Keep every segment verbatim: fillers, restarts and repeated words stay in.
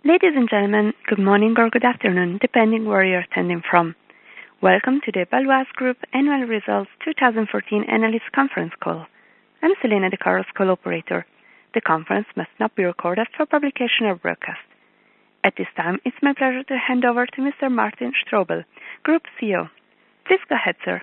Ladies and gentlemen, good morning or good afternoon, depending where you're attending from. Welcome to the Baloise Group Annual Results twenty fourteen Analyst Conference Call. I'm Selena, the Chorus Call operator. The conference must not be recorded for publication or broadcast. At this time, it's my pleasure to hand over to Mister Martin Strobel, Group C E O. Please go ahead, sir.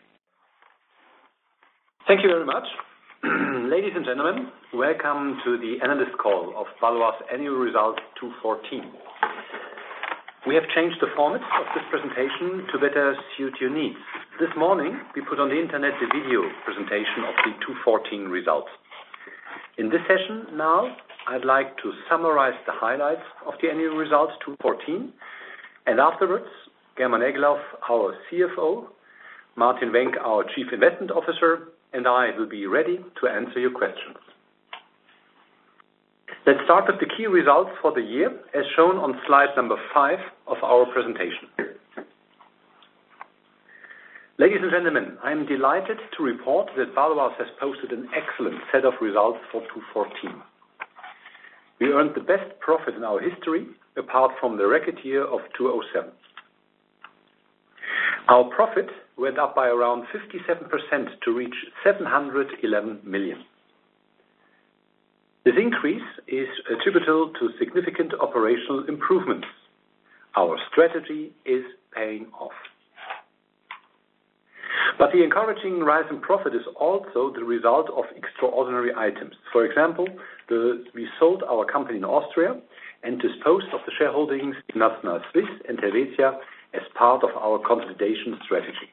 Thank you very much. Ladies and gentlemen, welcome to the analyst call of Baloise Annual Results twenty fourteen. We have changed the format of this presentation to better suit your needs. This morning, we put on the internet the video presentation of the twenty fourteen results. In this session now, I'd like to summarize the highlights of the annual results twenty fourteen, and afterwards, German Egloff, our C F O, Martin Wenck, our Chief Investment Officer, and I will be ready to answer your questions. Let's start with the key results for the year, as shown on slide number five of our presentation. Ladies and gentlemen, I am delighted to report that Baloise has posted an excellent set of results for twenty fourteen. We earned the best profit in our history, apart from the record year of two thousand seven. Our profit went up by around fifty-seven percent to reach seven hundred eleven million. This increase is attributable to significant operational improvements. Our strategy is paying off. But the encouraging rise in profit is also the result of extraordinary items. For example, the, we sold our company in Austria and disposed of the shareholdings in National Swiss and Helvetia as part of our consolidation strategy.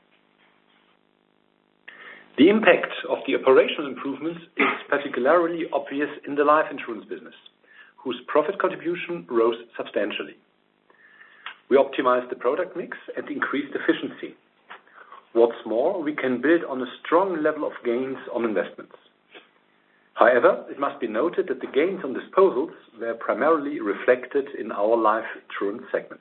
The impact of the operational improvements is particularly obvious in the life insurance business, whose profit contribution rose substantially. We optimized the product mix and increased efficiency. What's more, we can build on a strong level of gains on investments. However, it must be noted that the gains on disposals were primarily reflected in our life insurance segment.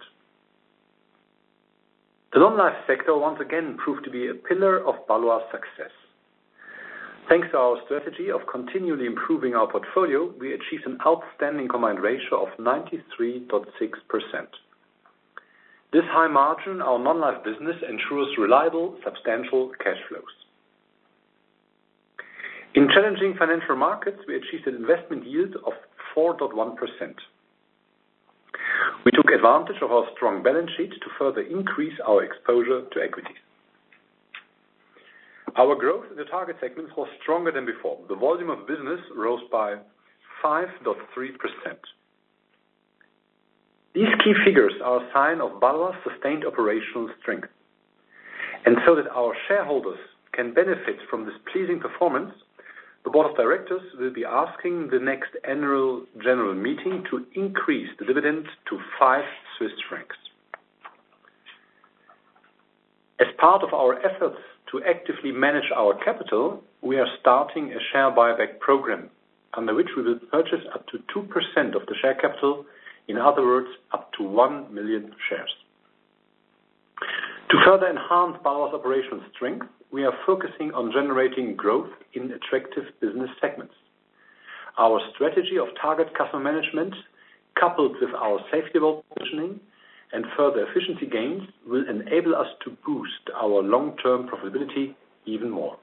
The non-life sector once again proved to be a pillar of Baloise success. Thanks to our strategy of continually improving our portfolio, we achieved an outstanding combined ratio of ninety-three point six percent. This high margin, our non-life business, ensures reliable, substantial cash flows. In challenging financial markets, we achieved an investment yield of four point one percent. We took advantage of our strong balance sheet to further increase our exposure to equities. Our growth in the target segments was stronger than before. The volume of business rose by five point three percent. These key figures are a sign of Baloise's sustained operational strength. And so that our shareholders can benefit from this pleasing performance, the Board of Directors will be asking the next annual general meeting to increase the dividend to five Swiss francs. As part of our efforts to actively manage our capital, we are starting a share buyback program, under which we will purchase up to two percent of the share capital, in other words, up to one million shares. To further enhance Baloise's operational strength, we are focusing on generating growth in attractive business segments. Our strategy of target customer management, coupled with our safety valve positioning and further efficiency gains, will enable us to boost our long-term profitability even more.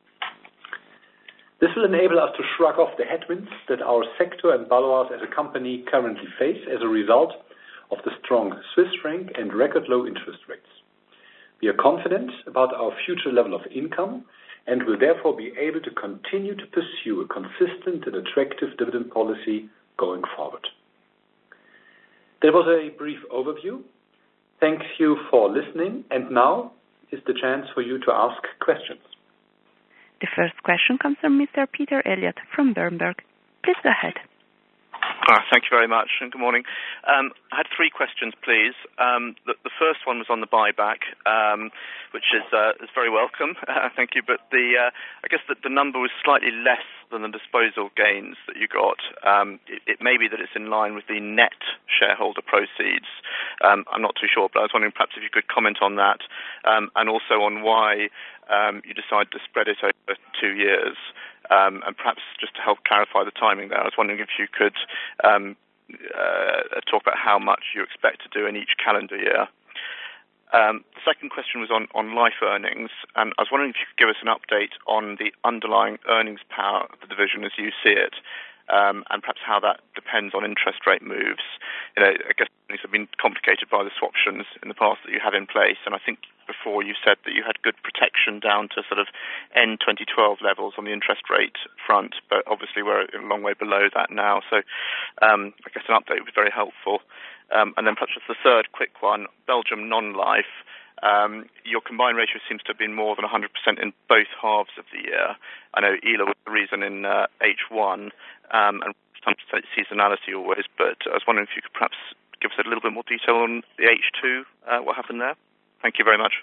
This will enable us to shrug off the headwinds that our sector and Baloise as a company currently face as a result of the strong Swiss franc and record low interest rates. We are confident about our future level of income and will therefore be able to continue to pursue a consistent and attractive dividend policy going forward. That was a brief overview. Thank you for listening, and now is the chance for you to ask questions. The first question comes from Mister Peter Elliott from Berenberg. Please go ahead. Uh, thank you very much, and good morning. Um, I had three questions, please. Um, the, the first one was on the buyback, um, which is uh, is very welcome. Uh, thank you. But the uh, I guess that the number was slightly less than the disposal gains that you got. Um, it, it may be that it's in line with the net shareholder proceeds. Um, I'm not too sure, but I was wondering perhaps if you could comment on that, um, and also on why um, you decided to spread it over two years. Um, and perhaps just to help clarify the timing there, I was wondering if you could um, uh, talk about how much you expect to do in each calendar year? Um, the second question was on, on life earnings, and I was wondering if you could give us an update on the underlying earnings power of the division as you see it, um, and perhaps how that depends on interest rate moves. You know, I guess things have been complicated by the swaptions in the past that you have in place, and I think before you said that you had good protection down to sort of end twenty twelve levels on the interest rate front, but obviously we're a long way below that now, so um, I guess an update would be very helpful. Um, and then perhaps just the third quick one, Belgium non-life. Um, your combined ratio seems to have been more than one hundred percent in both halves of the year. I know E L A was the reason in uh, H one, um, and some seasonality always, but I was wondering if you could perhaps give us a little bit more detail on the H two, uh, what happened there. Thank you very much.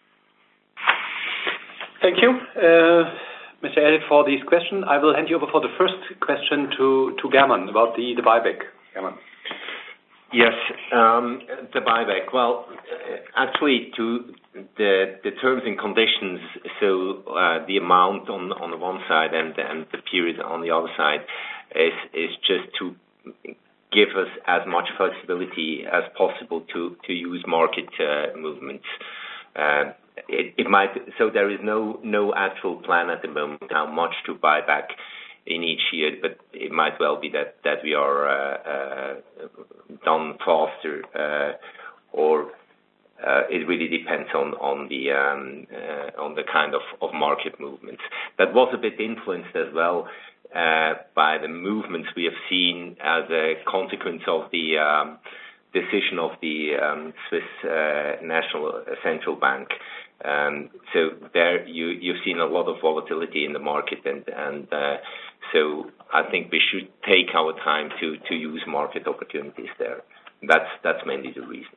Thank you, uh, Mister Elliott, for this question. I will hand you over for the first question to, to German about the, the buyback. German. Yes, um, the buyback. Well, actually, to the the terms and conditions, so uh, the amount on on the one side and and the period on the other side is is just to give us as much flexibility as possible to to use market uh, movements. Uh, it, it might so there is no no actual plan at the moment how much to buy back in each year, but it might well be that, that we are uh, uh, done faster, uh, or uh, it really depends on on the um, uh, on the kind of, of market movements. That was a bit influenced as well uh, by the movements we have seen as a consequence of the um, decision of the um, Swiss uh, National Central Bank. Um, so there you, you've seen a lot of volatility in the market, and, and uh, so I think we should take our time to, to use market opportunities there. That's that's mainly the reason.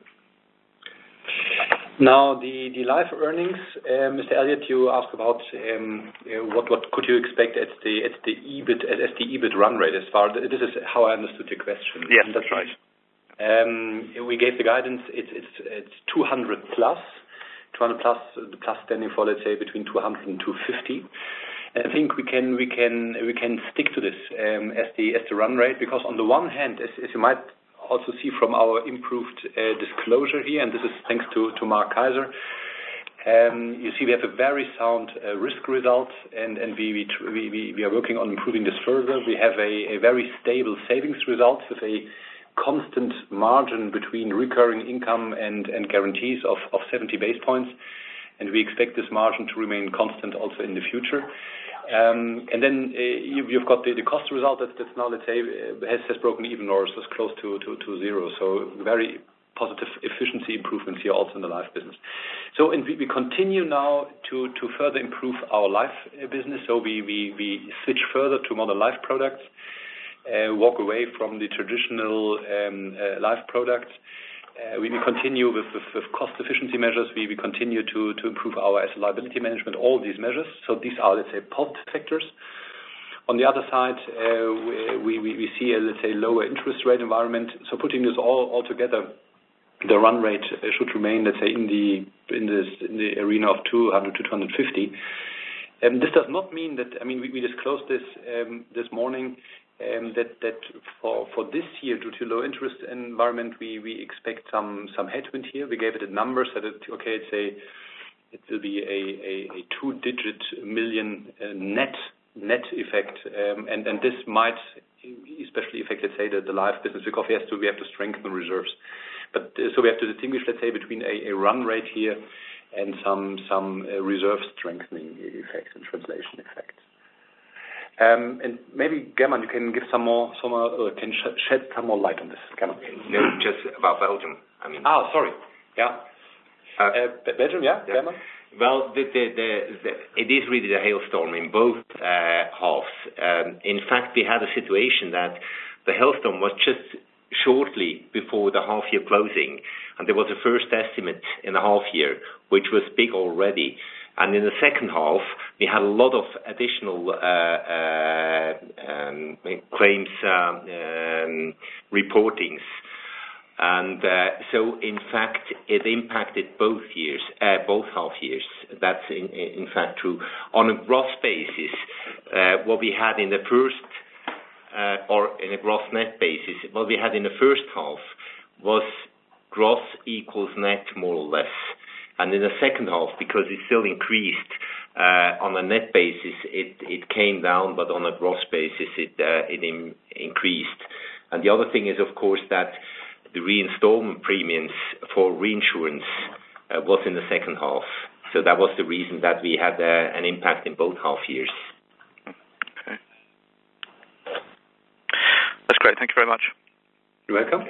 Now, the, the life earnings, uh, Mister Elliott, you asked about um, uh, what what could you expect at the at the EBIT as the EBIT run rate as far. This is how I understood your question. Yes, that's right. Um, we gave the guidance. It's it's it's two hundred plus. two hundred plus, the plus standing for, let's say, between two hundred and two fifty. And I think we can we can we can stick to this um, as the as the run rate, because on the one hand, as, as you might also see from our improved uh, disclosure here, and this is thanks to to Mark Kaiser. Um, you see, we have a very sound uh, risk result, and and we we, we we are working on improving this further. We have a, a very stable savings result with a constant margin between recurring income and, and guarantees of, of seventy base points, and we expect this margin to remain constant also in the future. Um, and then uh, you, you've got the, the cost result that, that's now, let's say, has, has broken even or is close to, to, to zero. So very positive efficiency improvements here also in the life business. So and we, we continue now to, to further improve our life business. So we, we, we switch further to modern life products. Uh, walk away from the traditional um, uh, life products. Uh, we, we continue with, with, with cost efficiency measures. We, we continue to, to improve our asset liability management, all these measures. So these are, let's say, positive factors. On the other side, uh, we, we, we see a, let's say, lower interest rate environment. So putting this all, all together, the run rate should remain, let's say, in the in this in the arena of two hundred to two hundred fifty. Um, this does not mean that, I mean, we, we disclosed this um, this morning. Um, that that for for this year, due to low interest environment, we, we expect some some headwind here. We gave it a number, said it okay, it's a it will be a, a, a two-digit million uh, net net effect, um, and and this might especially affect, let's say, the, the life business, because we have to we have to strengthen reserves. But uh, so we have to distinguish, let's say, between a, a run rate here and some some uh, reserve strengthening effects and translation effects. Um, and maybe, German, you can give some more, some more, uh, can sh- shed some more light on this. German. No, just about Belgium. I mean. Ah, sorry. Yeah. Uh, uh, Belgium, yeah, yeah. German. Well, the, the, the, the, it is really the hailstorm in both uh, halves. Um, in fact, we had a situation that the hailstorm was just shortly before the half-year closing, and there was a first estimate in the half-year, which was big already. And in the second half, we had a lot of additional uh, uh, um, claims um, um, reportings. And uh, so, in fact, it impacted both years, uh, both half years. That's in, in fact true. On a gross basis, uh, what we had in the first uh, or in a gross net basis, what we had in the first half was gross equals net more or less. And in the second half, because it still increased uh, on a net basis, it, it came down, but on a gross basis, it, uh, it in, increased. And the other thing is, of course, that the reinstallment premiums for reinsurance uh, was in the second half. So that was the reason that we had uh, an impact in both half years. Okay. That's great. Thank you very much. You're welcome.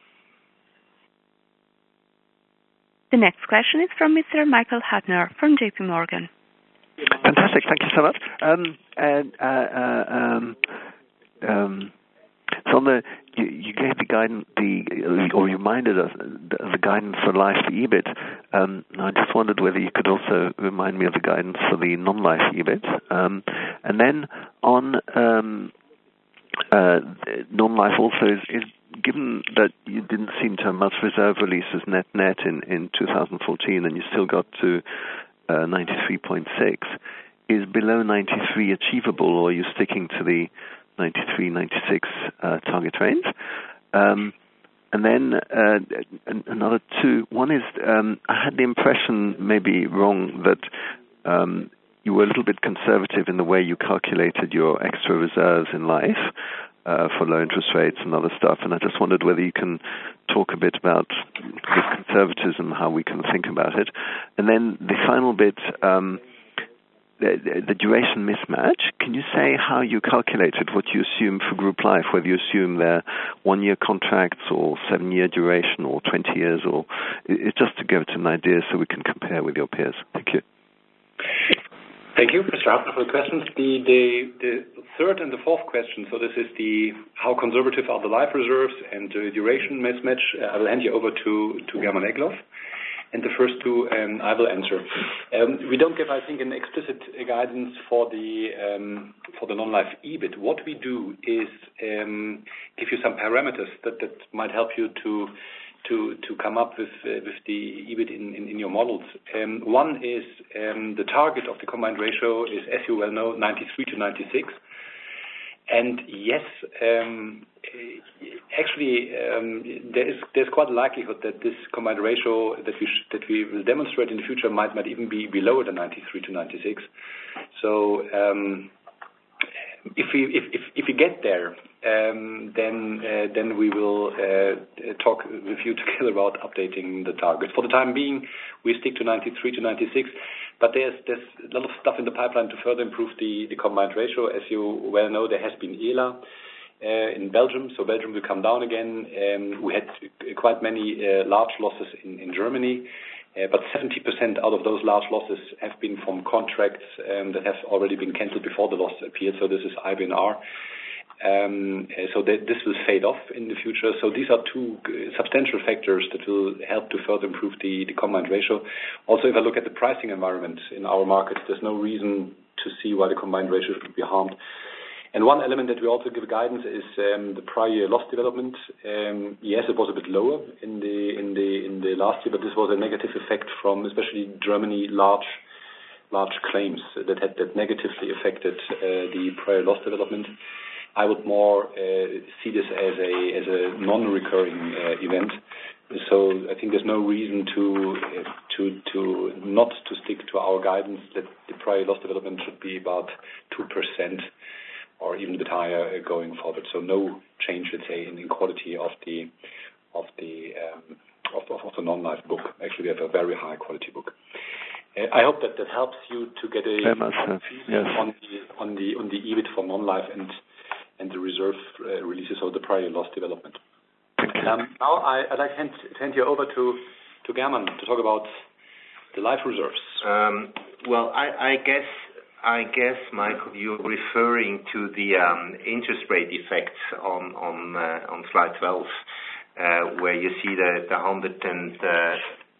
The next question is from Mister Michael Huttner from J P Morgan. Fantastic. Thank you so much. Um, and, uh, uh, um, um, so on the, you, you gave the guidance, the, or reminded us the, the guidance for life E B I T. Um, I just wondered whether you could also remind me of the guidance for the non-life E B I T. Um, and then on um, uh, non-life also is, is given that you didn't seem to have much reserve releases net-net in, in two thousand fourteen, and you still got to uh, ninety-three point six, is below ninety-three achievable, or are you sticking to the ninety-three, ninety-six uh, target range? Um, and then uh, another two. One is um, I had the impression, maybe wrong, that um, you were a little bit conservative in the way you calculated your extra reserves in life. Uh, for low interest rates and other stuff, and I just wondered whether you can talk a bit about this conservatism, how we can think about it. And then the final bit, um, the, the duration mismatch. Can you say how you calculated what you assume for group life, whether you assume they're one-year contracts or seven-year duration or twenty years, or it's just to give it an idea so we can compare with your peers. Thank you. Thank you, Mister Huttner, for the questions. The, the, the third and the fourth question, so this is the how conservative are the life reserves and the duration mismatch. Uh, I will hand you over to, to German Egloff. And the first two um, I will answer. Um, we don't give, I think, an explicit guidance for the um, for the non-life E B I T. What we do is um, give you some parameters that, that might help you to to to come up with uh, with the E B I T in, in, in your models. Um, one is um, the target of the combined ratio is, as you well know, ninety-three to ninety-six. And yes, um, actually, um, there is there's quite a likelihood that this combined ratio that we sh- that we will demonstrate in the future might might even be below the ninety-three to ninety-six. So um, if we if, if if we get there, um, then uh, then we will uh, talk with you together about updating the targets. For the time being, we stick to ninety-three to ninety-six. But there's there's a lot of stuff in the pipeline to further improve the, the combined ratio. As you well know, there has been E L A uh, in Belgium, so Belgium will come down again. Um, we had quite many uh, large losses in, in Germany, uh, but seventy percent out of those large losses have been from contracts um, that have already been cancelled before the loss appeared, so this is I B N R. Um, so that this will fade off in the future. So these are two substantial factors that will help to further improve the, the combined ratio. Also, if I look at the pricing environment in our markets, there's no reason to see why the combined ratio should be harmed. And one element that we also give guidance is um, the prior year loss development. Um, yes, it was a bit lower in the in the in the last year, but this was a negative effect from especially Germany large large claims that had that negatively affected uh, the prior loss development. I would more uh, see this as a as a non-recurring uh, event. So I think there's no reason to uh, to to not to stick to our guidance that the prior loss development should be about two percent or even a bit higher uh, going forward. So no change, let's say, in, in quality of the of the um, of, of, of the non-life book. Actually, we have a very high quality book. Uh, I hope that that helps you to get a Very much so. Yes. on the on the on the E B I T for non-life and. and the reserve uh, releases of the prior loss development. Um, now I, I'd like to hand, hand you over to, to German to talk about the life reserves. Um, well, I, I guess, I guess, Michael, you're referring to the um, interest rate effects on on uh, on slide twelve, uh, where you see the the hundred and uh,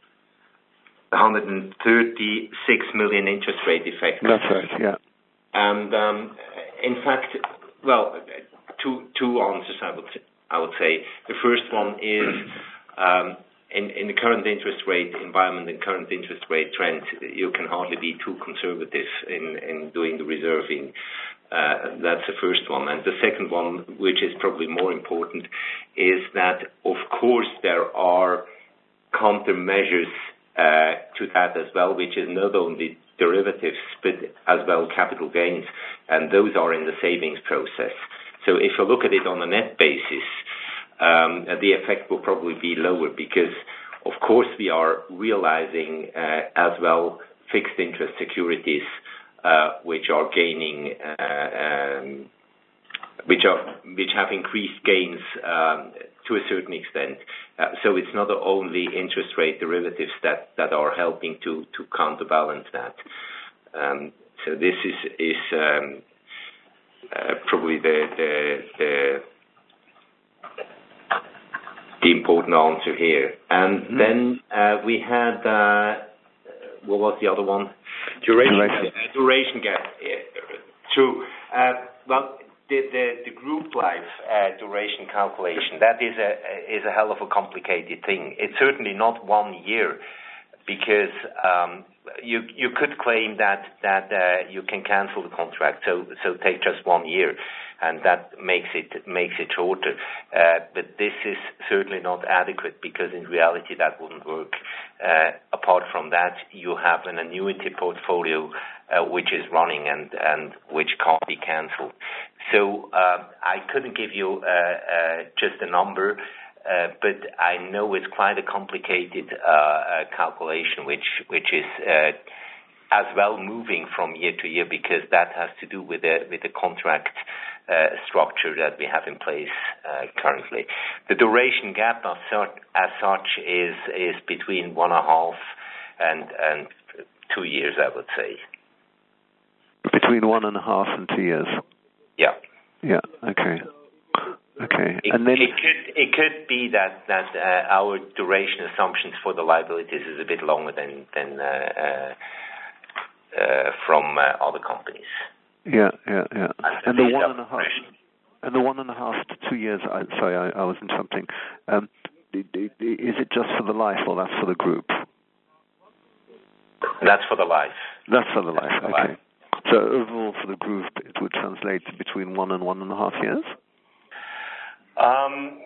one hundred thirty-six million interest rate effect. That's right. Yeah. And um, in fact. Well, two two answers I would I would say. The first one is um, in in the current interest rate environment and current interest rate trend, you can hardly be too conservative in, in doing the reserving. Uh, that's the first one. And the second one, which is probably more important, is that, of course, there are countermeasures uh, to that as well, which is not only derivatives, but as well capital gains, and those are in the savings process. So if you look at it on a net basis, um, the effect will probably be lower because, of course, we are realizing uh, as well fixed interest securities uh, which are gaining, uh, um, which are which have increased gains um, to a certain extent. Uh, so it's not only interest rate derivatives that, that are helping to, to counterbalance that. Um, so this is is um, uh, probably the the, the the important answer here. And mm-hmm. then uh, we had uh, what was the other one? Duration, duration gap. Uh, duration gap. Yeah, true. Uh, well. The, the, the group life uh, duration calculation, that is a is a hell of a complicated thing. It's certainly not one year, because um, you you could claim that that uh, you can cancel the contract, so so take just one year, and that makes it makes it shorter. Uh, but this is certainly not adequate, because in reality that wouldn't work. Uh, apart from that, you have an annuity portfolio uh, which is running and and which can't be cancelled. So uh, I couldn't give you uh, uh, just a number, uh, but I know it's quite a complicated uh, uh, calculation, which which is uh, as well moving from year to year, because that has to do with the with the contract uh, structure that we have in place uh, currently. The duration gap as such, as such is is between one and a half and and two years, I would say. Between one and a half and two years. Yeah. Yeah. Okay. Okay. It, and then it could it could be that that uh, our duration assumptions for the liabilities is a bit longer than than uh, uh, uh, from uh, other companies. Yeah. Yeah. Yeah. And, and the one and a half. And the one and a half to two years. I, sorry, I, I was interrupting. Um, is it just for the life, or that's for the group? That's for the life. That's for the life. That's for okay. life. So overall, for the group, it would translate to between one and one and a half years? Um,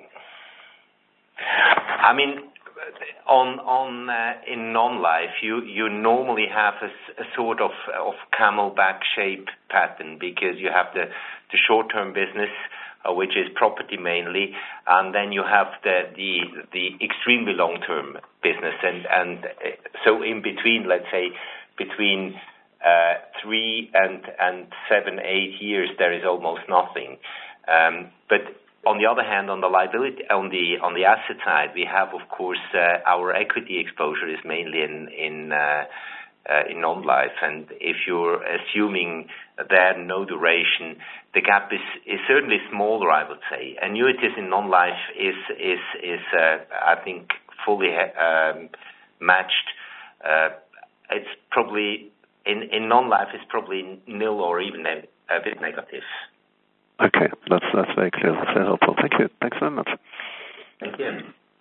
I mean, on on uh, in non-life, you, you normally have a, a sort of of camelback shape pattern, because you have the, the short-term business, uh, which is property mainly, and then you have the the, the extremely long-term business, and and so in between, let's say between Uh, three and and seven, eight years, there is almost nothing. Um, but on the other hand, on the liability, on the on the asset side, we have, of course, uh, our equity exposure is mainly in in uh, uh, in non-life, and if you're assuming there no duration, the gap is is certainly smaller, I would say. Annuities in non-life is is is uh, I think fully um, matched. Uh, it's probably In, in non-life, it's probably nil or even a, a bit negative. Okay, that's that's very clear. That's very helpful. Thank you. Thanks very much. Thank you.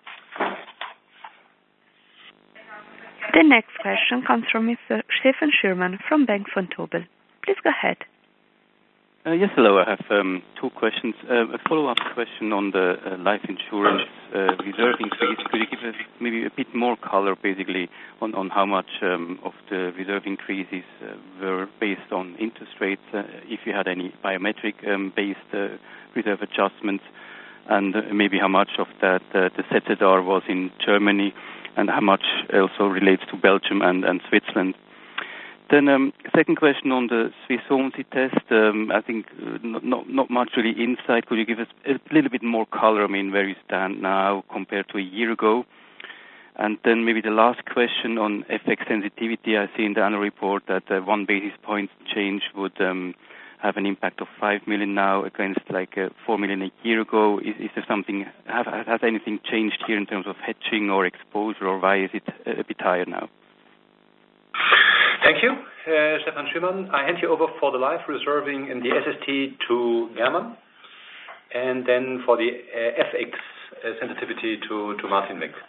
The next question comes from Mister Stefan Schürmann from Bank Vontobel. Please go ahead. Uh, yes, hello. I have um, two questions. Uh, a follow-up question on the uh, life insurance uh, reserve increase. Could you give us maybe a bit more color, basically, on, on how much um, of the reserve increases uh, were based on interest rates, uh, if you had any biometric-based um, uh, reserve adjustments, and uh, maybe how much of that uh, the Z Z R was in Germany, and how much also relates to Belgium and, and Switzerland. Then, um, second question on the Swiss Solvency test. Um, I think uh, not, not not much really insight. Could you give us a little bit more color? I mean, where you stand now compared to a year ago? And then maybe the last question on F X sensitivity. I see in the annual report that uh, one basis point change would um, have an impact of five million now against like uh, four million a year ago. Is, is there something? Have, has anything changed here in terms of hedging or exposure, or why is it a bit higher now? Thank you, uh, Stefan Schürmann. I hand you over for the life reserving in the S S T to German, and then for the uh, F X uh, sensitivity to, to Martin Wenck.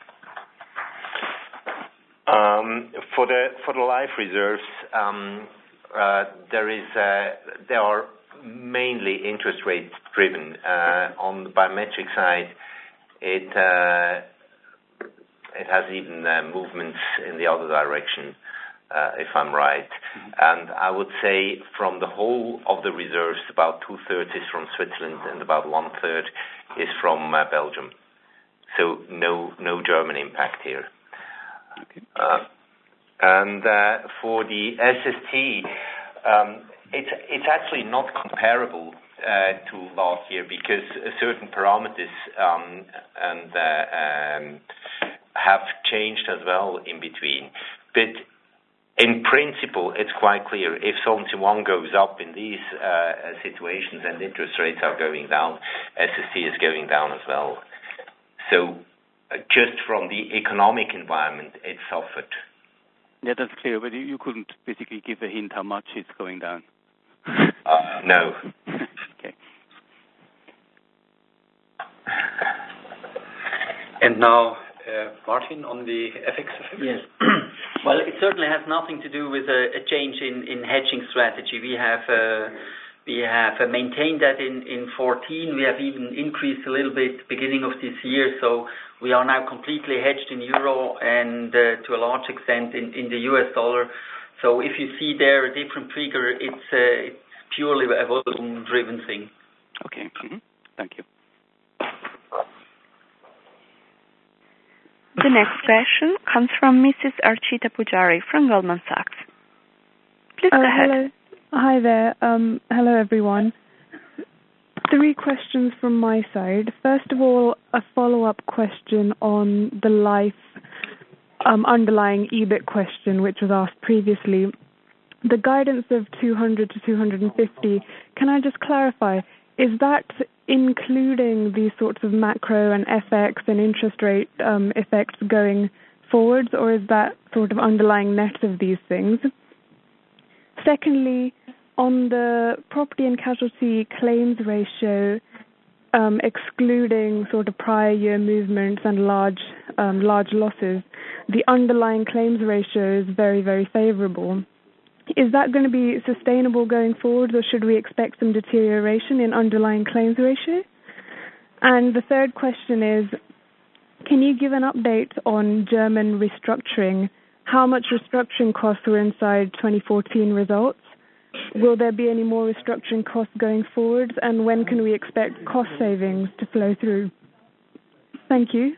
Um, for the for the life reserves, um, uh, there is uh, there are mainly interest rate driven. Uh, on the biometric side, it uh, it has even uh, movements in the other direction, uh, if I'm right. Mm-hmm. And I would say from the whole of the reserves, about two-thirds is from Switzerland and about one-third is from uh, Belgium. So no no German impact here. Okay. Uh, and uh, for the S S T, um, it's it's actually not comparable uh, to last year because certain parameters um, and uh, um, have changed as well in between. But in principle, it's quite clear. If Solvency one goes up in these uh, situations and interest rates are going down, S S T is going down as well. So uh, just from the economic environment, it suffered. Yeah, that's clear, but you couldn't basically give a hint how much it's going down. Uh, no. Okay. And now, uh, Martin, on the F X effect? Yes. Well, it certainly has nothing to do with a, a change in, in hedging strategy. We have uh, we have uh, maintained that in, in fourteen. We have even increased a little bit beginning of this year. So we are now completely hedged in euro and uh, to a large extent in, in the U S dollar. So if you see there a different trigger, it's, uh, it's purely a volume-driven thing. Okay. Mm-hmm. Thank you. The next question comes from Missus Archita Pujari from Goldman Sachs. Please uh, go ahead. Hello. Hi there. Um, hello, everyone. Three questions from my side. First of all, a follow-up question on the life um, underlying E B I T question, which was asked previously. The guidance of two hundred to two hundred fifty, can I just clarify, is that including these sorts of macro and F X and interest rate um, effects going forwards, or is that sort of underlying net of these things? Secondly, on the property and casualty claims ratio, um, excluding sort of prior year movements and large um, large losses, the underlying claims ratio is very, very favorable. Is that going to be sustainable going forward, or should we expect some deterioration in underlying claims ratio? And the third question is, can you give an update on German restructuring? How much restructuring costs were inside twenty fourteen results? Will there be any more restructuring costs going forward? And when can we expect cost savings to flow through? Thank you.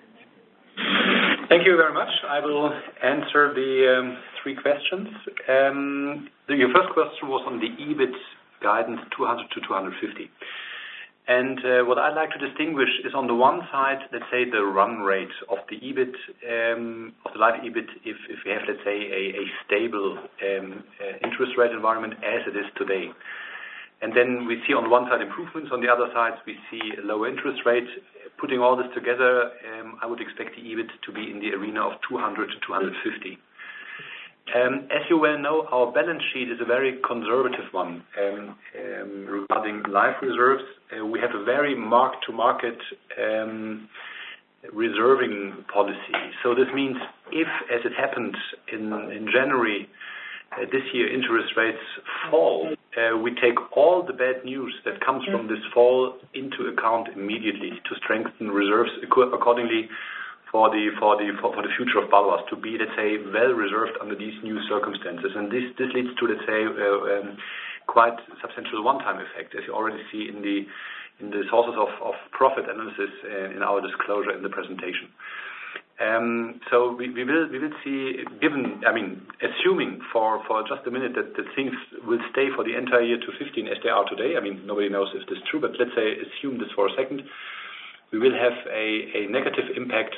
Thank you very much. I will answer the um, three questions. Um, the, your first question was on the E B I T guidance two hundred to two hundred fifty. And uh, what I'd like to distinguish is on the one side, let's say the run rate of the E B I T, um, of the life E B I T, if, if we have, let's say, a, a stable um, uh, interest rate environment as it is today. And then we see on one side improvements, on the other side we see a lower interest rate. Putting all this together, um, I would expect the E B I T to be in the arena of two hundred to two hundred fifty. Um, as you well know, our balance sheet is a very conservative one um, um, regarding life reserves. Uh, we have a very mark-to-market um, reserving policy. So this means if, as it happened in, in January uh, this year, interest rates fall, uh, we take all the bad news that comes from this fall into account immediately to strengthen reserves accordingly for the for the for, for the future of Baloise to be, let's say, well reserved under these new circumstances. And this this leads to, let's say, uh, um, quite substantial one-time effect, as you already see in the in the sources of, of profit analysis uh, in our disclosure in the presentation. Um, so we, we will we will see, given, I mean, assuming for, for just a minute that, that things will stay for the entire year to fifteen as they are today. I mean, nobody knows if this is true, but let's say assume this for a second. We will have a, a negative impact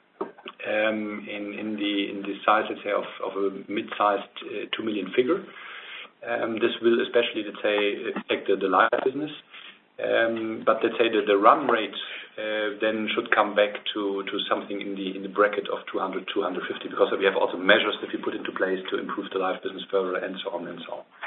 um, in in the in the size, let's say, of, of a mid-sized uh, two million figure. Um, this will especially, let's say, affect the, the life business. Um, but let's say that the run rate uh, then should come back to, to something in the in the bracket of two hundred, two hundred fifty, because we have also measures that we put into place to improve the life business further, and so on and so on.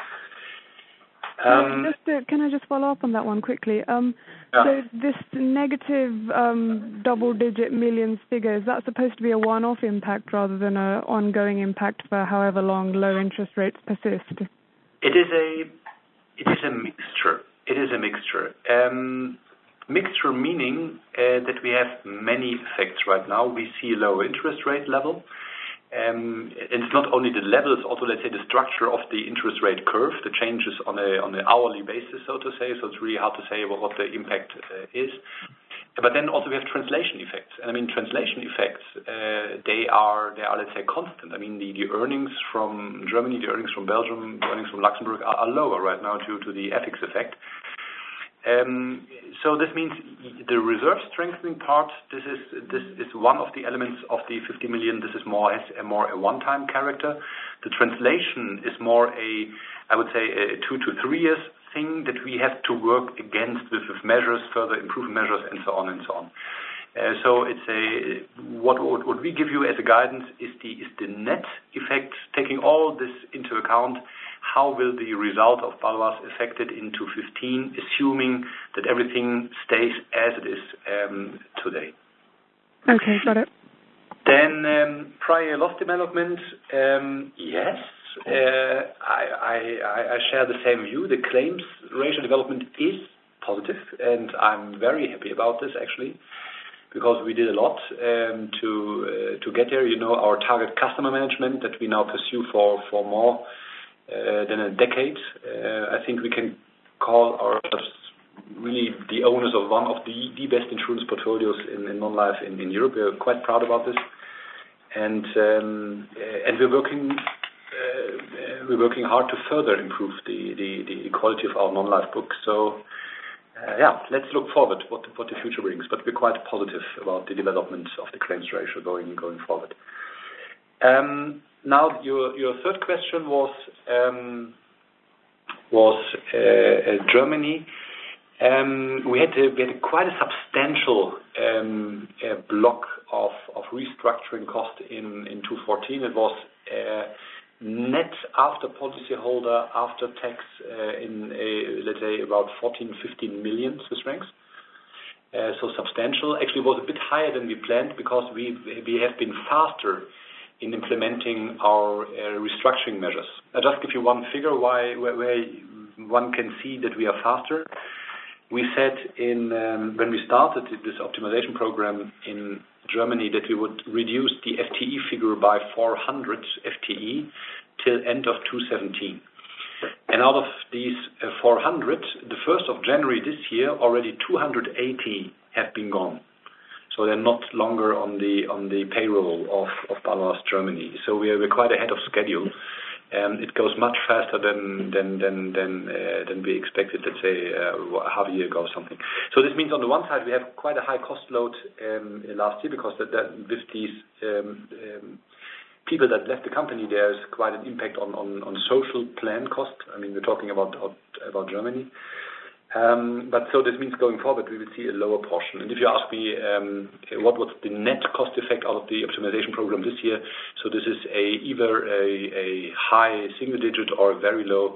Um, just to, can I just follow up on that one quickly? Um, yeah. So this negative um, double-digit millions figure, is that supposed to be a one-off impact rather than an ongoing impact for however long low interest rates persist? It is a it is a mixture. It is a mixture. Um, mixture meaning uh, that we have many effects right now. We see a lower interest rate level. Um, and it's not only the level, it's also, let's say, the structure of the interest rate curve, the changes on a on an hourly basis, so to say. So it's really hard to say what, what the impact uh, is. But then also we have translation effects. And I mean, translation effects, uh, they are, they are, let's say, constant. I mean, the, the earnings from Germany, the earnings from Belgium, the earnings from Luxembourg are, are lower right now due to the F X effect. Um, so this means the reserve strengthening part, this is this is one of the elements of the fifty million. This is more has a more a one-time character. The translation is more a, I would say, a two to three years thing that we have to work against with, with measures, further improvement measures, and so on and so on. Uh, so it's a what, what what we give you as a guidance is the is the net effect, taking all this into account. How will the result of Baloise affected into fifteen, assuming that everything stays as it is um, today? Okay, got it. Then um, prior loss development, um, yes, uh, I, I, I share the same view. The claims ratio development is positive, and I'm very happy about this actually, because we did a lot um, to uh, to get there. You know, our target customer management that we now pursue for for more. Uh, than a decade. Uh, I think we can call ourselves really the owners of one of the, the best insurance portfolios in, in non-life in, in Europe. We're quite proud about this, and um, uh, and we're working uh, we're working hard to further improve the, the, the quality of our non-life book. So uh, yeah, let's look forward what what the future brings. But we're quite positive about the development of the claims ratio going going forward. Um, Now, your your third question was um, was uh, uh, Germany. Um, we had a, we had a quite a substantial um, uh, block of of restructuring cost in in two fourteen. It was uh, net after policyholder after tax uh, in a, let's say about fourteen, fifteen million Swiss francs. Uh, so substantial. Actually, it was a bit higher than we planned because we we have been faster in implementing our uh, restructuring measures. I'll just give you one figure why where, where one can see that we are faster. We said in um, when we started this optimization program in Germany that we would reduce the F T E figure by four hundred F T E till end of two seventeen. And out of these uh, four hundred, the first of January this year, already two hundred eighty have been gone. So they're not longer on the on the payroll of, of Baloise Germany. So we are we're quite ahead of schedule. Um, it goes much faster than than than than, uh, than we expected. Let's say uh, half a year ago or something. So this means on the one side we have quite a high cost load um, last year because that, that with these um, um, people that left the company, there's quite an impact on, on, on social plan cost. I mean, we're talking about about Germany. Um, but so this means going forward we will see a lower portion. And if you ask me um, what was the net cost effect out of the optimization program this year, so this is a either a, a high single digit or a very low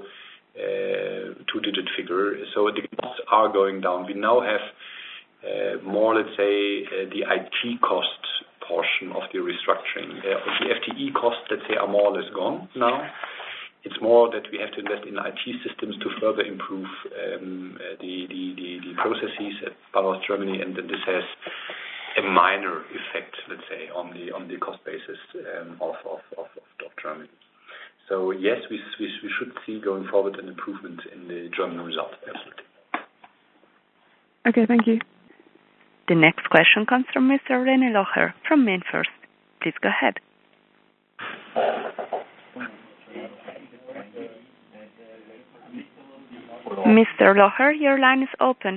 uh, two digit figure. So the costs are going down. We now have uh, more, let's say, uh, the I T cost portion of the restructuring. Uh, the F T E costs, let's say, are more or less gone now. It's more that we have to invest in I T systems to further improve um, the, the, the, the processes at Baloise Germany, and then this has a minor effect, let's say, on the on the cost basis um, of, of, of, of Germany. So yes, we, we we should see going forward an improvement in the German result. Absolutely. Okay, thank you. The next question comes from Mister René Locher from MainFirst. Please go ahead. Mister Locher, your line is open.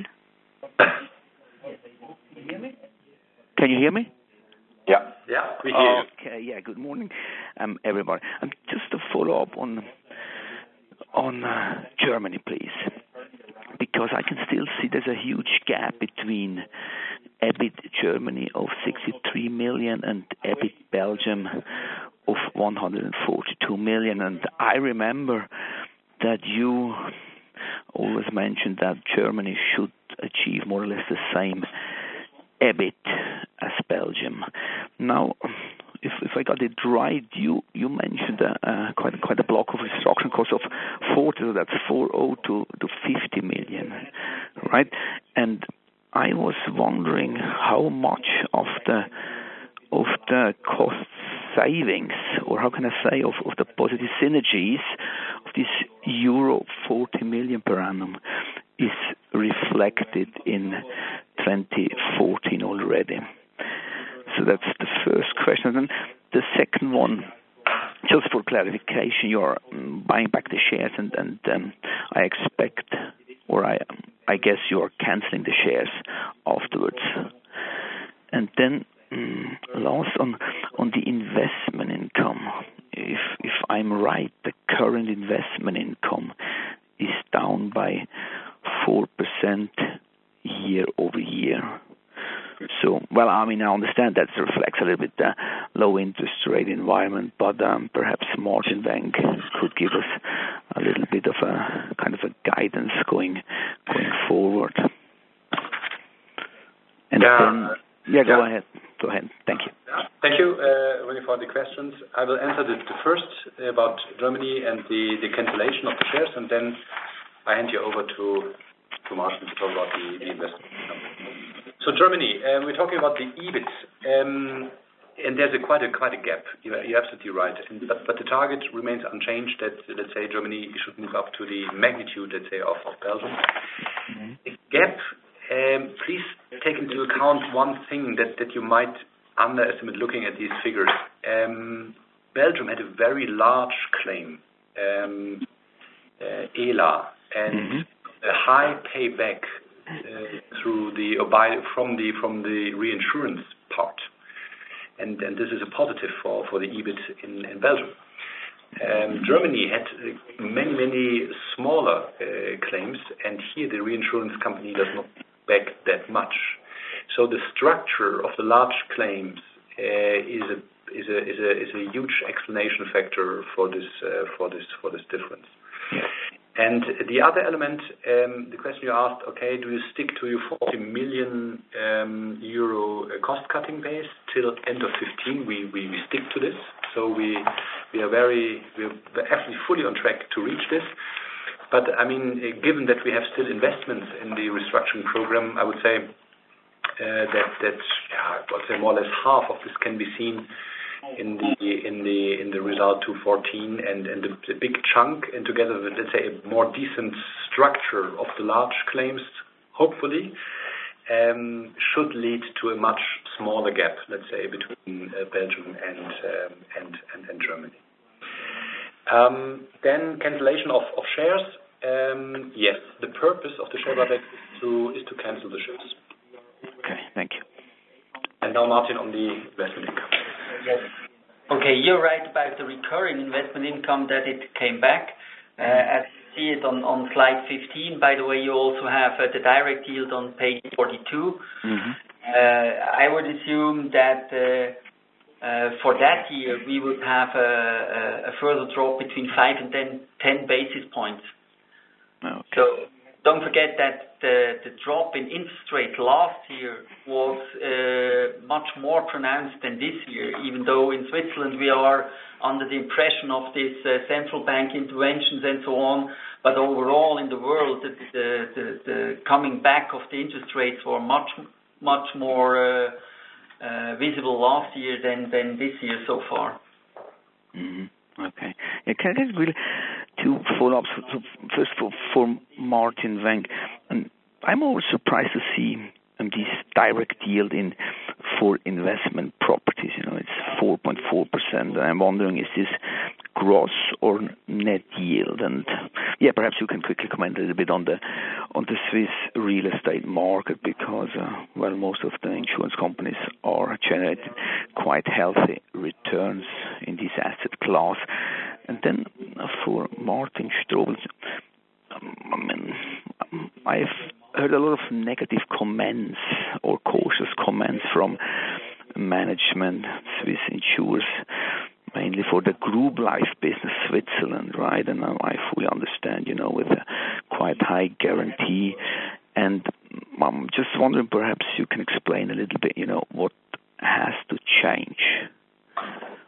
Can you hear me? Yeah, yeah, we hear you. Okay, yeah. Good morning, um, everybody. Um, just to follow up on on uh, Germany, please, because I can still see there's a huge gap between EBIT Germany of sixty-three million and EBIT Belgium of one hundred forty-two million, and I remember that you always mentioned that Germany should achieve more or less the same EBIT as Belgium. Now, if, if I got it right, you you mentioned uh, uh, quite quite a block of restructuring costs of forty, so that's forty to to fifty million, right? And I was wondering how much of the of the cost savings, or how can I say, of, of the positive synergies of this euro forty million per annum is reflected in twenty fourteen already. So that's the first question. And the second one, just for clarification, you're um, buying back the shares, and, and um, I expect, or I I guess you're cancelling the shares afterwards. And then um, last on on the investment income, if if I'm right, the current investment income is down by four percent year over year. So, well, I mean, I understand that reflects a little bit the low interest rate environment, but um, perhaps Martin Wenck could give us a little bit of a kind of a guidance going going forward. And yeah, then, yeah, go yeah. ahead. Go ahead. Thank you. Thank you, uh, René, for the questions. I will answer the, the first about Germany and the, the cancellation of the shares, and then I hand you over to to Martin to talk about the, the investment. So Germany, uh, we're talking about the E B I T, um, and there's a quite a quite a gap. You're, you're absolutely right. And, but but the target remains unchanged. That let's say Germany should move up to the magnitude, let's say, of, of Belgium. Mm-hmm. The gap. Um, please take into account one thing that, that you might underestimate looking at these figures. Um, Belgium had a very large claim, um, uh, E L A, and mm-hmm. a high payback uh, through the or by, from the from the reinsurance part, and and this is a positive for, for the E B I T in, in Belgium. Um, Germany had uh, many many smaller uh, claims, and here the reinsurance company does not back that much. So the structure of the large claims uh, is a is a is a is a huge explanation factor for this uh, for this for this difference. Yeah. And the other element, um, the question you asked, okay, do you stick to your forty million um, euro cost cutting base till end of fifteen? We, we we stick to this. So we we are very we're actually fully on track to reach this. But I mean, given that we have still investments in the restructuring program, I would say uh, that that yeah, I would say more or less half of this can be seen in the in the in the result two fourteen, and and the, the big chunk, and together with, let's say, a more decent structure of the large claims, hopefully, um, should lead to a much smaller gap, let's say, between uh, Belgium and, um, and and and Germany. Um, then cancellation of, of shares. Um, yes, the purpose of the share buyback is to is to cancel the shares. Okay, thank you. And now Martin on the investment income. Yes. Okay, you're right about the recurring investment income, that it came back. Uh, as you see it on, on slide fifteen. By the way, you also have uh, the direct yield on page forty-two. Mm-hmm. Uh, I would assume that uh, uh, for that year we would have a, a further drop between five and ten, ten basis points. Okay. So don't forget that the, the drop in interest rate last year was uh, much more pronounced than this year, even though in Switzerland we are under the impression of these uh, central bank interventions and so on. But overall in the world, the, the, the, the coming back of the interest rates were much, much more uh, uh, visible last year than, than this year so far. Mm-hmm. Okay. Yeah, can I just really two follow-ups? So first, for, for Martin Wenck, and I'm always surprised to see um, this direct yield in for investment properties. You know, it's four point four percent. I'm wondering, is this gross or net yield? And yeah, perhaps you can quickly comment a little bit on the on the Swiss real estate market, because uh, well, most of the insurance companies are generating quite healthy returns in this asset class. And then for Martin Strobl, um, I mean, I've heard a lot of negative comments or cautious comments from management, Swiss insurers, mainly for the group life business, Switzerland, right? And I fully understand, you know, with a quite high guarantee. And I'm just wondering, perhaps you can explain a little bit, you know, what has to change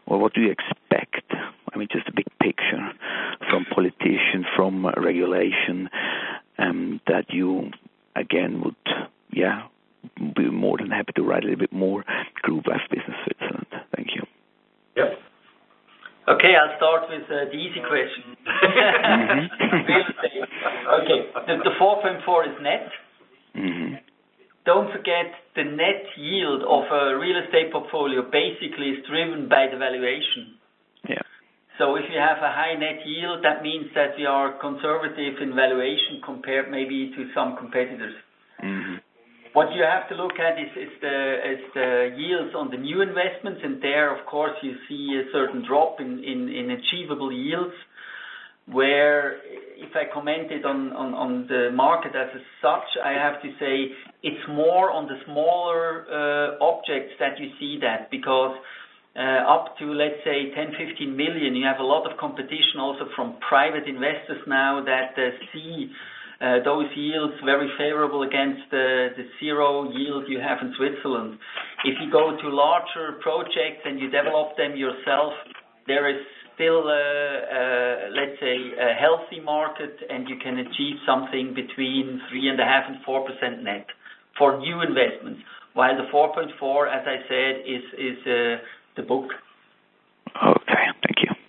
or what do you expect? I mean, just a big picture from politicians, from regulation, um, that you, again, would, yeah, be more than happy to write a little bit more group life business Switzerland. Thank you. Yep. Okay, I'll start with uh, the easy question. mm-hmm. Real estate. Okay, the, the four point four is net. Mm-hmm. Don't forget the net yield of a real estate portfolio basically is driven by the valuation. Yeah. So if you have a high net yield, that means that we are conservative in valuation compared maybe to some competitors. Mm-hmm. What you have to look at is, is, the, is the yields on the new investments, and there, of course, you see a certain drop in, in, in achievable yields, where if I commented on, on, on the market as such, I have to say it's more on the smaller uh, objects that you see that, because uh, up to, let's say, ten, fifteen million, you have a lot of competition also from private investors now that uh, see Uh, those yields very favorable against the, the zero yield you have in Switzerland. If you go to larger projects and you develop them yourself, there is still, uh, uh, let's say, a healthy market, and you can achieve something between three and a half and four percent net for new investments. While the four point four, as I said, is is uh, the book. Okay, thank you.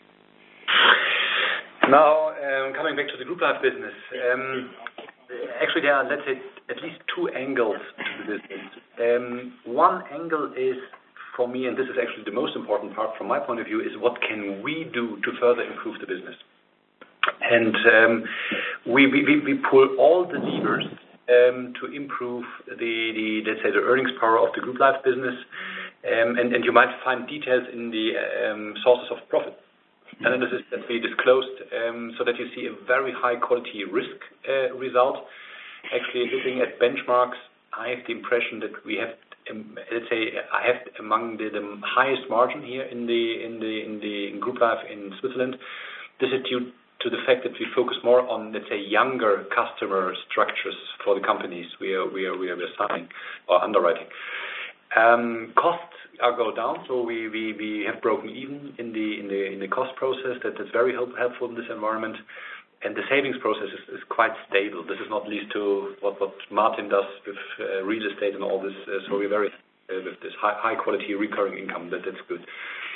Now, um, coming back to the group life business, um, actually there are, let's say, at least two angles to the business. Um, one angle is, for me, and this is actually the most important part from my point of view, is what can we do to further improve the business. And um, we, we, we pull all the levers um, to improve the, the, let's say, the earnings power of the group life business, um, and, and you might find details in the um, sources of profit analysis that we disclosed, um, so that you see a very high quality risk uh, result. Actually, looking at benchmarks, I have the impression that we have, um, let's say, I have among the, the highest margin here in the in the in the in group life in Switzerland. This is due to the fact that we focus more on, let's say, younger customer structures for the companies we are we are we are signing or underwriting. Um, costs are go down, so we, we, we have broken even in the in the in the cost process. That is very help, helpful in this environment, and the savings process is, is quite stable. This is not least to what, what Martin does with uh, real estate and all this. Uh, so we're very uh, with this high, high quality recurring income. That that's good.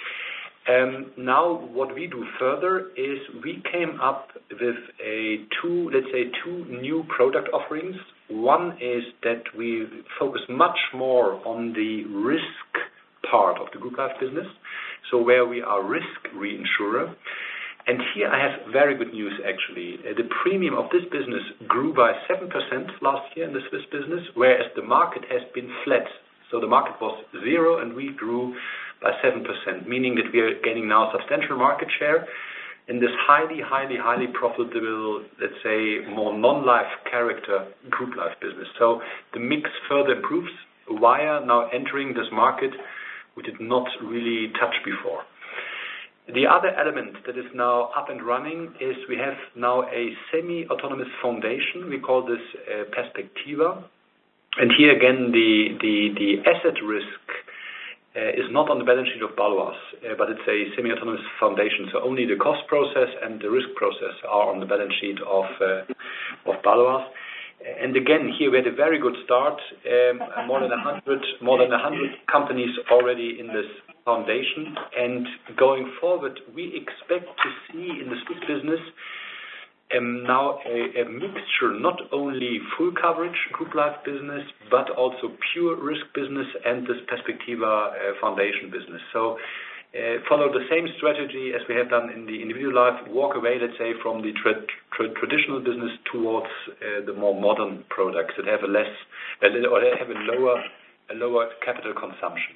Um, now, what we do further is we came up with a two, let's say, two new product offerings. One is that we focus much more on the risk part of the group life business, so where we are risk reinsurer. And here I have very good news, actually. Uh, the premium of this business grew by seven percent last year in the Swiss business, whereas the market has been flat. So the market was zero and we grew by seven percent, meaning that we are gaining now substantial market share in this highly, highly, highly profitable, let's say, more non-life character group life business. So the mix further improves via now entering this market we did not really touch before. The other element that is now up and running is we have now a semi-autonomous foundation. We call this uh, Perspectiva. And here again, the, the, the asset risk Uh, is not on the balance sheet of Baloise, uh, but it's a semi-autonomous foundation. So only the cost process and the risk process are on the balance sheet of uh, of Baloise. And again, here we had a very good start. Um, more than a hundred, more than a hundred companies already in this foundation. And going forward, we expect to see in the Swiss business Um, now a, a mixture, not only full coverage group life business, but also pure risk business and this Perspectiva uh, foundation business. So uh, follow the same strategy as we have done in the individual life, walk away, let's say, from the tra tra traditional business towards uh, the more modern products that have a less, a little, or have a lower, a lower capital consumption.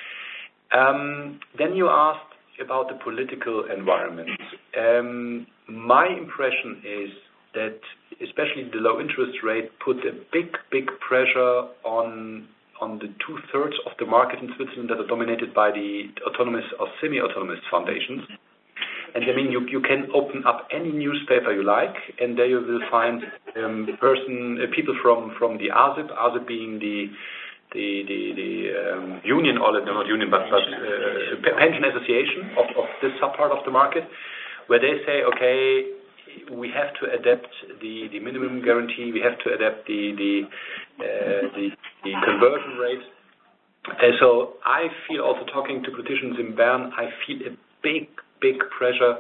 Um, then you asked about the political environment. Um, my impression is that especially the low interest rate put a big, big pressure on on the two-thirds of the market in Switzerland that are dominated by the autonomous or semi-autonomous foundations. And I mean, you, you can open up any newspaper you like, and there you will find um, person uh, people from, from the A S I P, A S I P being the the the, the um, union, or not union, but, but uh, pension association of, of this subpart of the market, where they say, okay, we have to adapt the, the minimum guarantee, we have to adapt the the uh, the, the conversion rate. And so I feel, also talking to politicians in Bern, I feel a big, big pressure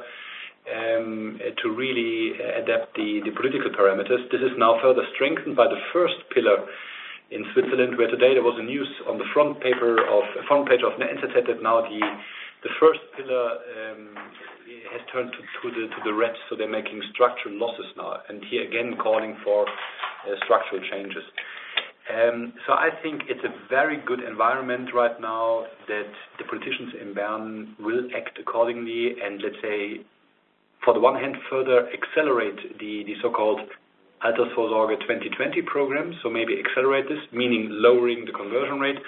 um, to really adapt the, the political parameters. This is now further strengthened by the first pillar in Switzerland, where today there was a news on the front paper of front page of N Z Z that now the the first pillar um, has turned to, to the to the red, so they're making structural losses now, and here again calling for uh, structural changes. Um, so I think it's a very good environment right now that the politicians in Bern will act accordingly, and let's say, for the one hand, further accelerate the, the so-called Altersvorsorge twenty twenty program, so maybe accelerate this, meaning lowering the conversion rate.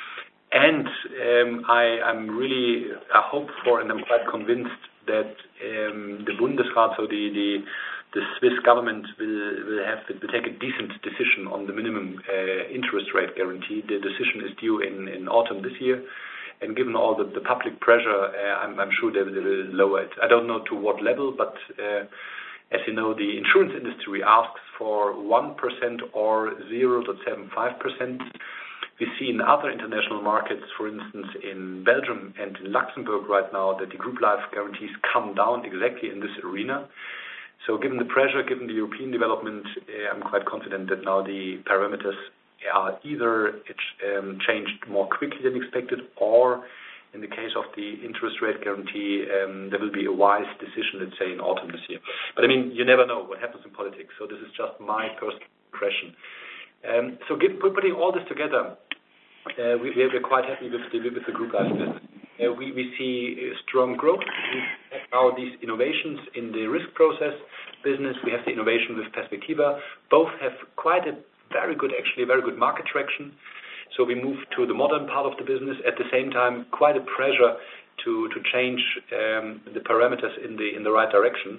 And um, I, I'm really, I hope for, and I'm quite convinced that um, the Bundesrat, so the, the the Swiss government will will have will take a decent decision on the minimum uh, interest rate guarantee. The decision is due in, in autumn this year, and given all the, the public pressure, uh, I'm, I'm sure they will, they will lower it. I don't know to what level, but uh, as you know, the insurance industry asks for one percent or zero point seven five percent. We see in other international markets, for instance, in Belgium and in Luxembourg right now, that the group life guarantees come down exactly in this arena. So given the pressure, given the European development, uh, I'm quite confident that now the parameters are either um, changed more quickly than expected, or in the case of the interest rate guarantee, um, there will be a wise decision, let's say, in autumn this year. But I mean, you never know what happens in politics, so this is just my personal impression. Um, so give, putting all this together, uh, we, we're quite happy with the, with the group life business. Uh, we, we see strong growth. We have now these innovations in the risk process business. We have the innovation with Perspectiva. Both have quite a very good, actually, very good market traction. So we move to the modern part of the business. At the same time, quite a pressure to to change um, the parameters in the in the right direction.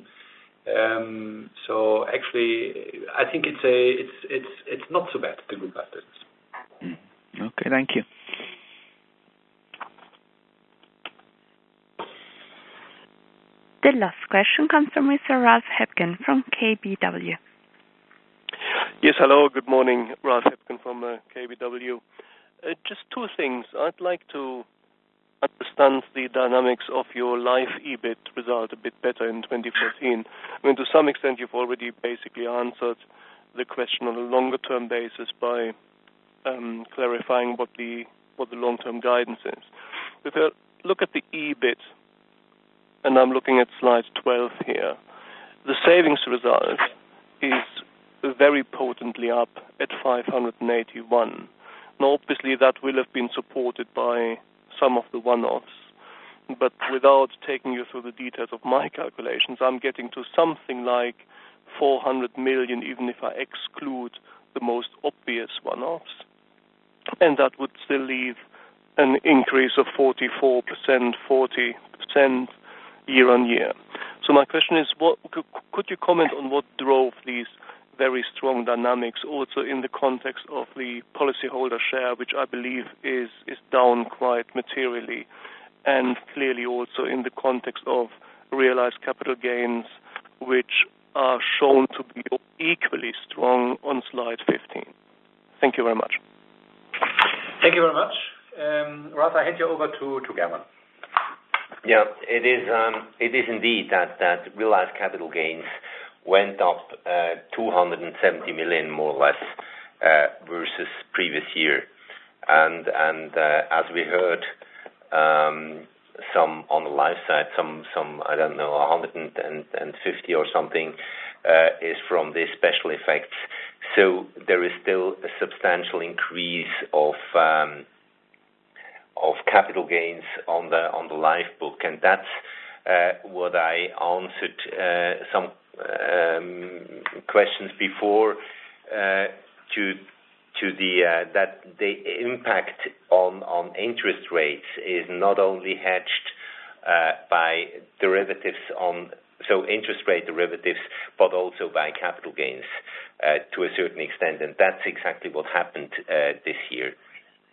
Um, so actually, I think it's a it's it's it's not so bad, the group life business. Okay, thank you. The last question comes from Mister Ralph Hepken from K B W. Yes, hello, good morning. Ralph Hepken from uh, K B W. Uh, just two things. I'd like to understand the dynamics of your life E B I T result a bit better in twenty fourteen. I mean, to some extent, you've already basically answered the question on a longer-term basis by um, clarifying what the what the long-term guidance is. If I look at the E B I T, and I'm looking at slide twelve here, the savings result is very potently up at five hundred eighty-one. Now, obviously, that will have been supported by some of the one-offs, but without taking you through the details of my calculations, I'm getting to something like four hundred million, even if I exclude the most obvious one-offs, and that would still leave an increase of forty-four percent, forty percent year on year. So my question is, what could you comment on what drove these very strong dynamics, also in the context of the policyholder share, which I believe is, is down quite materially, and clearly also in the context of realized capital gains, which are shown to be equally strong on slide fifteen. Thank you very much. Thank you very much. Um, Ralph, I hand you over to, to German. Yeah, it is um, it is indeed that, that realized capital gains went up uh, two hundred seventy million more or less uh, versus previous year, and and uh, as we heard, um, some on the life side, some some I don't know one hundred fifty or something uh, is from the special effects. So there is still a substantial increase of um, of capital gains on the on the life book, and that's uh, what I answered uh, some um, questions before uh, to to the uh, that the impact on on interest rates is not only hedged uh, by derivatives on so interest rate derivatives, but also by capital gains uh, to a certain extent, and that's exactly what happened uh, this year.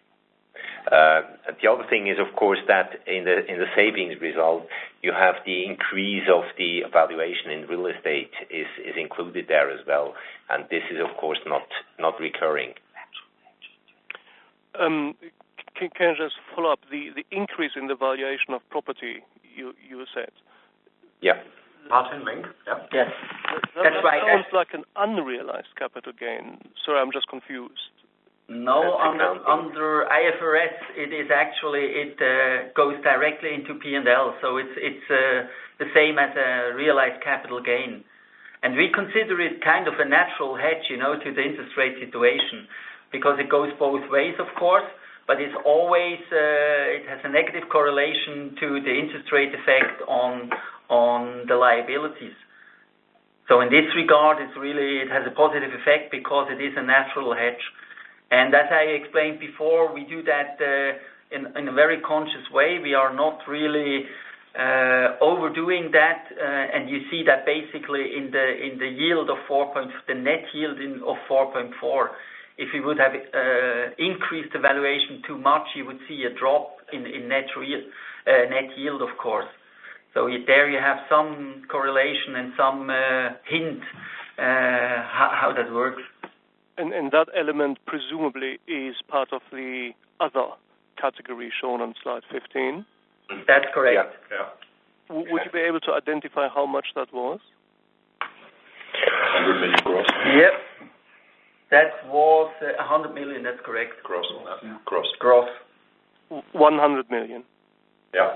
Uh, the other thing is, of course, that in the in the savings result, you have the increase of the valuation in real estate is, is included there as well, and this is, of course, not not recurring. Um, can, can I just follow up the, the increase in the valuation of property you you said? Yeah. Martin Wenk. Yeah. Yes. That, That's that right. sounds like an unrealized capital gain. Sorry, I'm just confused. No, under, under I F R S, it is actually, it uh, goes directly into P and L, so it's it's uh, the same as a realized capital gain. And we consider it kind of a natural hedge, you know, to the interest rate situation, because it goes both ways, of course, but it's always, uh, it has a negative correlation to the interest rate effect on on the liabilities. So in this regard, it's really, it has a positive effect because it is a natural hedge. And as I explained before, we do that uh, in, in a very conscious way. We are not really uh, overdoing that, uh, and you see that basically in the in the yield of four point, the net yield in, of four point four. If you would have uh, increased the valuation too much, you would see a drop in, in net real, uh, net yield, of course. So there you have some correlation and some uh, hint uh, how, how that works. And, and that element presumably is part of the other category shown on slide fifteen? That's correct. Yeah. Yeah. W- would you be able to identify how much that was? one hundred million gross. Yep. That was uh, one hundred million, that's correct. Gross. Yeah. Gross. Gross. one hundred million. Yeah.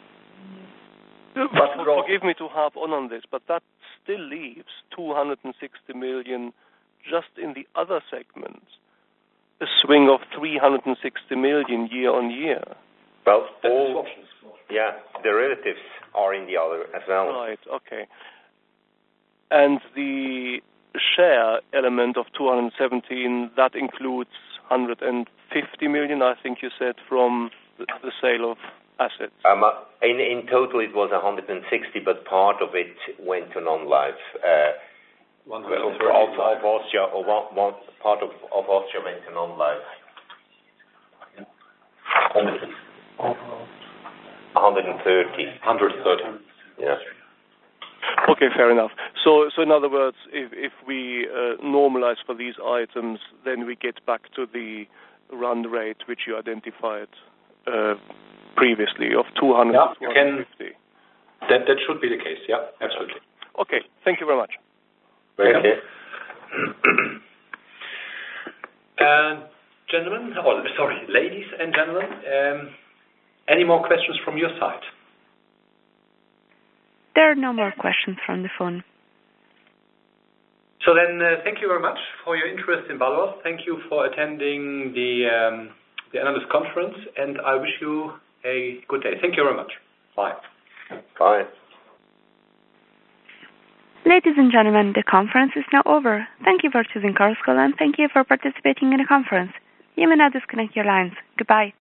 But forgive me to harp on on this, but that still leaves two hundred sixty million just in the other segment, a swing of three hundred sixty million year on year. Well, all, yeah, derivatives are in the other as well. Right, okay. And the share element of two hundred seventeen, that includes one hundred fifty million, I think you said, from the, the sale of assets. Um, in, in total, it was one hundred sixty, but part of it went to non-life. Uh, Of, of Austria, or one, one part of, of Austria went to non-life. one hundred thirty. one hundred thirty. Yeah. Okay, fair enough. So, so in other words, if if we uh, normalize for these items, then we get back to the run rate which you identified uh, previously of two hundred. Yeah, you can. That that should be the case. Yeah, absolutely. Okay, thank you very much. Okay. Uh, gentlemen, or sorry, ladies and gentlemen, um, any more questions from your side? There are no more questions from the phone. So then, uh, thank you very much for your interest in Baloise. Thank you for attending the um, the analyst conference, and I wish you a good day. Thank you very much. Bye. Bye. Ladies and gentlemen, the conference is now over. Thank you for choosing Chorus Call and thank you for participating in the conference. You may now disconnect your lines. Goodbye.